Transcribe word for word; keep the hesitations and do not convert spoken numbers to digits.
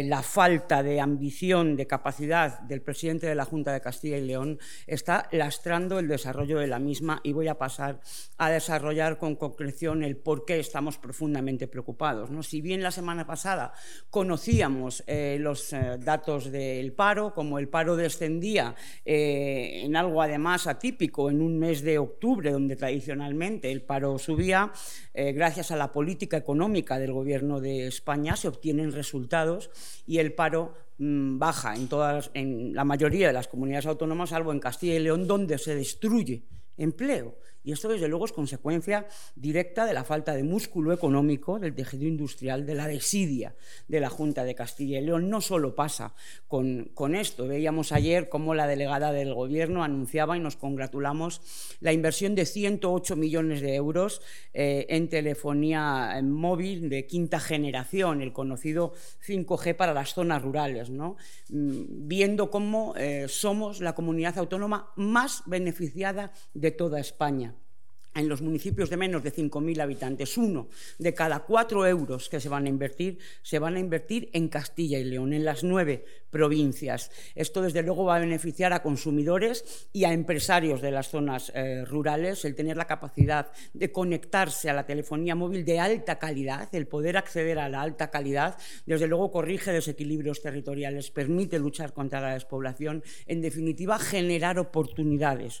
la falta de ambición, de capacidad del presidente de la Junta de Castilla y León está lastrando el desarrollo de la misma, y voy a pasar a desarrollar con concreción el por qué estamos profundamente preocupados, ¿no? Si bien la semana pasada conocíamos eh, los eh, datos del paro, como el paro descendía eh, en algo además atípico en un mes de octubre, donde tradicionalmente el paro subía, eh, gracias a la política económica del Gobierno de España se obtienen resultados y el paro mmm, baja en, todas, en la mayoría de las comunidades autónomas, salvo en Castilla y León, donde se destruye empleo. Y esto, desde luego, es consecuencia directa de la falta de músculo económico del tejido industrial, de la desidia de la Junta de Castilla y León. No solo pasa con, con esto. Veíamos ayer cómo la delegada del Gobierno anunciaba, y nos congratulamos, la inversión de ciento ocho millones de euros eh, en telefonía móvil de quinta generación, el conocido cinco G para las zonas rurales, ¿no? Viendo cómo eh, somos la comunidad autónoma más beneficiada de toda España. En los municipios de menos de cinco mil habitantes, uno de cada cuatro euros que se van a invertir, se van a invertir en Castilla y León, en las nueve provincias. Esto, desde luego, va a beneficiar a consumidores y a empresarios de las zonas eh, rurales, el tener la capacidad de conectarse a la telefonía móvil de alta calidad, el poder acceder a la alta calidad, desde luego corrige desequilibrios territoriales, permite luchar contra la despoblación, en definitiva, generar oportunidades